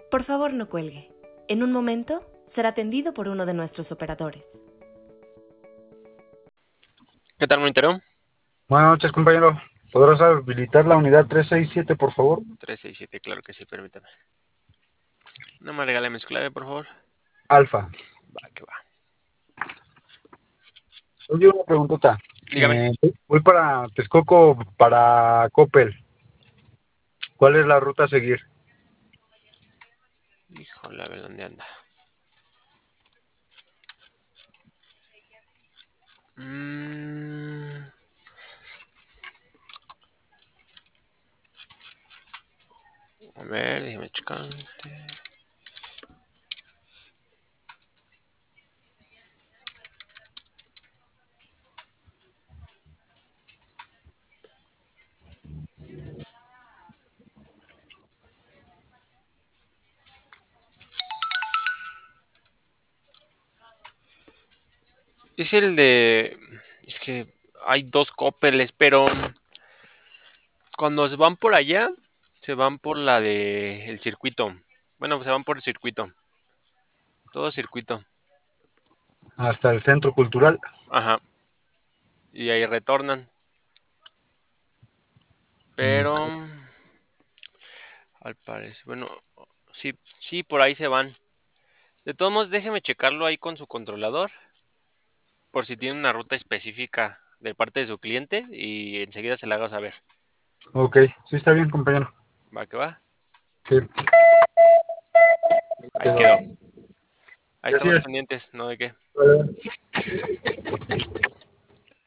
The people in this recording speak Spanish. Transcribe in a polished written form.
Por favor, no cuelgue. En un momento será atendido por uno de nuestros operadores. ¿Qué tal, monitoreo? Buenas noches, compañero. ¿Podrás habilitar la unidad 367, por favor? 367, claro que sí, permítame. No me regálame su clave, por favor. Alfa. Va, que va. Oye, una preguntota. Dígame. Voy para Texcoco, para Coppel. ¿Cuál es la ruta a seguir? Híjole, a ver dónde anda. A ver, déjame checar. Es el de... Es que hay dos Coppeles, pero cuando se van por allá, se van por la de el circuito. Bueno, se van por el circuito. Todo circuito. Hasta el Centro Cultural. Ajá. Y ahí retornan. Pero al parecer, bueno, sí, sí, por ahí se van. De todos modos, déjeme checarlo ahí con su controlador. Por si tiene una ruta específica de parte de su cliente. Y enseguida se la haga saber. Ok, sí está bien, compañero. Va que va. Sí. Ahí quedó. Ahí estamos Gracias. pendientes, ¿no? ¿De qué?